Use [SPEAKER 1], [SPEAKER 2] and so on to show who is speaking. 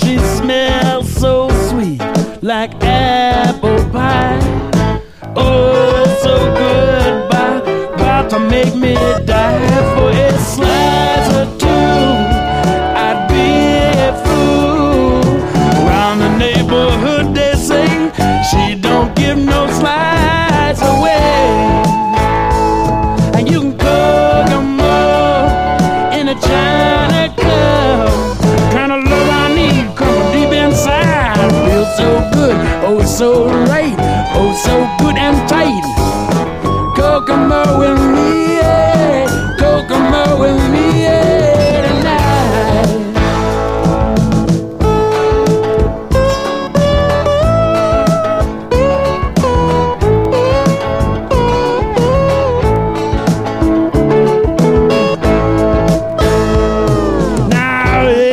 [SPEAKER 1] She smells so sweet, like apple pie. Oh, so good, about to make me die for a slice or two. I'd be a fool. Around the neighborhood they say she don't give no slice away. And you can cook 'em up in a China cup. Kind of love I need, come from deep inside. Feels so good, oh so right, oh so good and tight.